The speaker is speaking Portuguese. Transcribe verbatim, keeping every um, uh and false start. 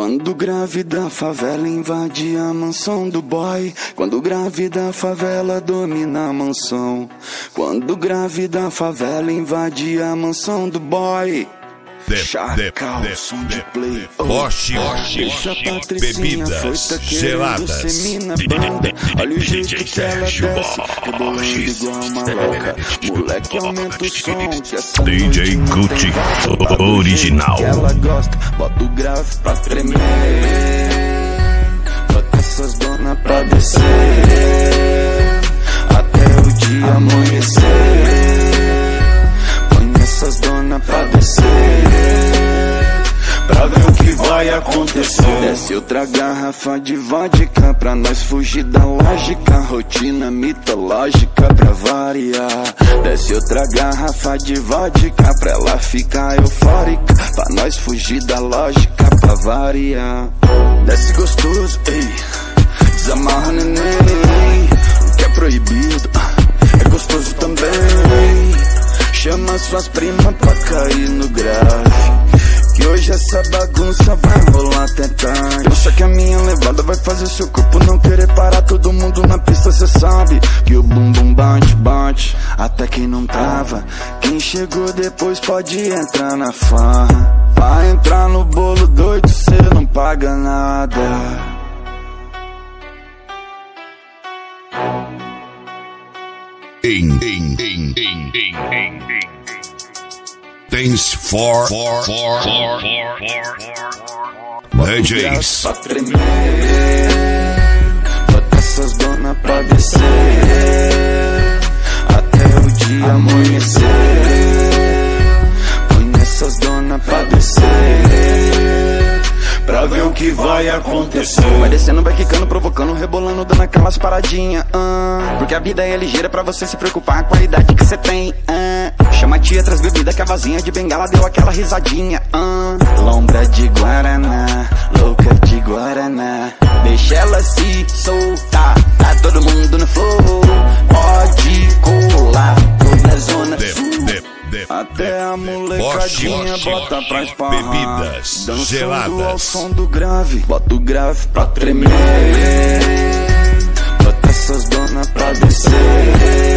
Quando grávida a favela invade a mansão do boy. Quando grávida a favela domina a mansão. Quando grávida a favela invade a mansão do boy. Chacal, som de play. Porsche, bebidas geladas. Olha o jeito que ela desce, rebolando igual uma louca. Moleque, aumenta o som que essa D J Gucci original. Que ela gosta, bota o grave pra tremer. Bota essas donas pra descer até o dia amanhecer. Essas donas pra descer, pra ver o que vai acontecer. Desce outra garrafa de vodka pra nós fugir da lógica. Rotina mitológica pra variar. Desce outra garrafa de vodka pra ela ficar eufórica, pra nós fugir da lógica pra variar. Desce gostoso, ei, desamarra neném. O que é proibido é gostoso também. Chama suas primas pra cair no grave, que hoje essa bagunça vai rolar até tarde. Só que a minha levada vai fazer seu corpo não querer parar. Todo mundo na pista, cê sabe que o bumbum bate, bate. Até quem não tava, quem chegou depois pode entrar na farra. Vai entrar no bolo doido, cê não paga nada. In, in, in, in, in, in. Thanks for, for, for, for, for D Js. Pra tremer, bota essas donas pra descer até o dia amanhecer. Põe essas donas pra descer, pra ver o que vai acontecer. Vai descendo, vai quicando, provocando, rebolando, dando aquelas paradinhas. Uh, porque a vida é ligeira pra você se preocupar com a qualidade que você tem. Uh, chama a tia, traz bebida que a vazinha de bengala deu aquela risadinha. Uh, lombra de guaraná, louca de guaraná. Deixa ela se soltar, tá todo mundo no flow. Pode colar, tô na zona sul. Até a molecadinha bota pra esparrar. Bebidas dançando ao geladas. som do grave. Bota o grave pra tremer. Bota essas donas pra descer